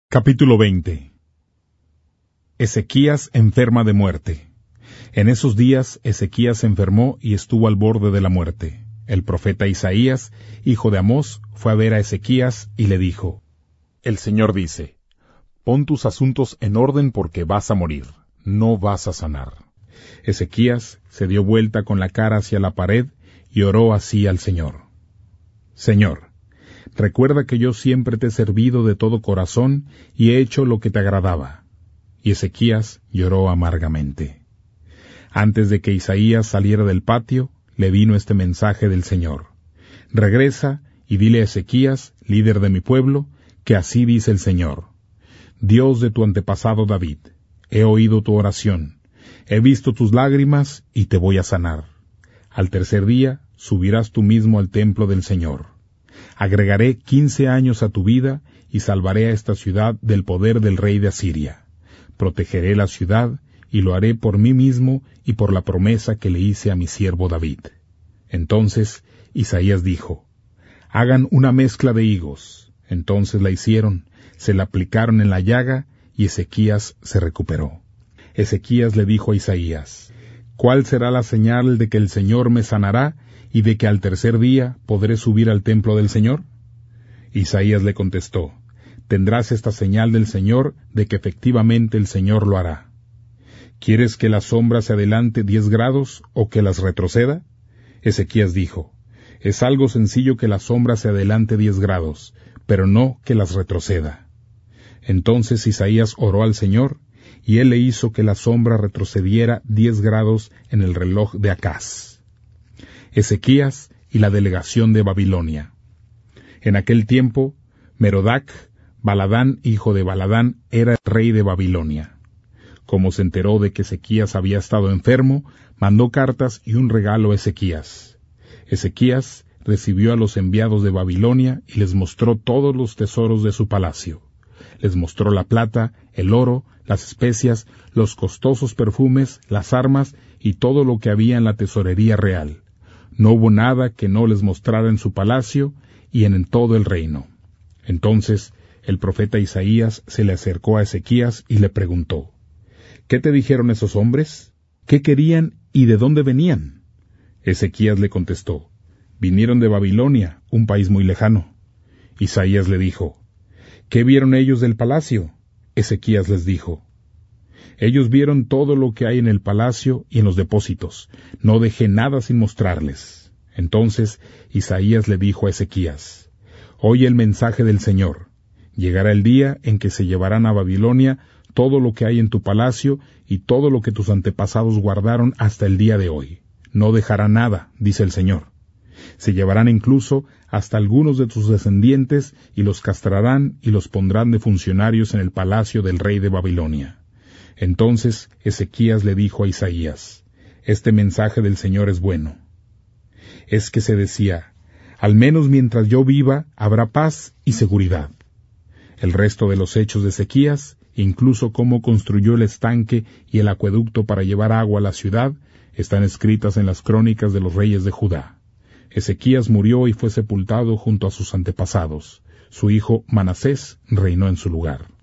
Capítulo 20. Ezequías enferma de muerte. En esos días Ezequías se enfermó y estuvo al borde de la muerte. El profeta Isaías, hijo de Amós, fue a ver a Ezequías y le dijo: El Señor dice: Pon tus asuntos en orden porque vas a morir, no vas a sanar. Ezequías se dio vuelta con la cara hacia la pared y oró así al Señor: Señor, recuerda que yo siempre te he servido de todo corazón y he hecho lo que te agradaba. Y Ezequías lloró amargamente. Antes de que Isaías saliera del patio, le vino este mensaje del Señor: Regresa y dile a Ezequías, líder de mi pueblo, que así dice el Señor: Dios de tu antepasado David, he oído tu oración, he visto tus lágrimas y te voy a sanar. Al tercer día subirás tú mismo al templo del Señor. Agregaré 15 años a tu vida y salvaré a esta ciudad del poder del rey de Asiria. Protegeré la ciudad y lo haré por mí mismo y por la promesa que le hice a mi siervo David. Entonces Isaías dijo: Hagan una mezcla de higos. Entonces la hicieron, se la aplicaron en la llaga y Ezequías se recuperó. Ezequías le dijo a Isaías: ¿Cuál será la señal de que el Señor me sanará y de que al tercer día podré subir al templo del Señor? Isaías le contestó: Tendrás esta señal del Señor de que efectivamente el Señor lo hará. ¿Quieres que la sombra se adelante 10 grados o que las retroceda? Ezequías dijo: Es algo sencillo que la sombra se adelante 10 grados, pero no que las retroceda. Entonces Isaías oró al Señor, y él le hizo que la sombra retrocediera 10 grados en el reloj de Acaz. Ezequías y la delegación de Babilonia. En aquel tiempo, Merodac, Baladán, hijo de Baladán, era el rey de Babilonia. Como se enteró de que Ezequías había estado enfermo, mandó cartas y un regalo a Ezequías. Ezequías recibió a los enviados de Babilonia y les mostró todos los tesoros de su palacio. Les mostró la plata, el oro, las especias, los costosos perfumes, las armas y todo lo que había en la tesorería real. No hubo nada que no les mostrara en su palacio y en todo el reino. Entonces el profeta Isaías se le acercó a Ezequías y le preguntó: ¿Qué te dijeron esos hombres? ¿Qué querían y de dónde venían? Ezequías le contestó: Vinieron de Babilonia, un país muy lejano. Isaías le dijo: ¿Qué vieron ellos del palacio? Ezequías les dijo: Ellos vieron todo lo que hay en el palacio y en los depósitos. No dejé nada sin mostrarles. Entonces Isaías le dijo a Ezequías: Oye el mensaje del Señor. Llegará el día en que se llevarán a Babilonia todo lo que hay en tu palacio y todo lo que tus antepasados guardaron hasta el día de hoy. No dejará nada, dice el Señor. Se llevarán incluso hasta algunos de tus descendientes y los castrarán y los pondrán de funcionarios en el palacio del rey de Babilonia. Entonces Ezequías le dijo a Isaías: Este mensaje del Señor es bueno. Es que se decía: Al menos mientras yo viva habrá paz y seguridad. El resto de los hechos de Ezequías, incluso cómo construyó el estanque y el acueducto para llevar agua a la ciudad, están escritas en las crónicas de los reyes de Judá. Ezequías murió y fue sepultado junto a sus antepasados. Su hijo Manasés reinó en su lugar.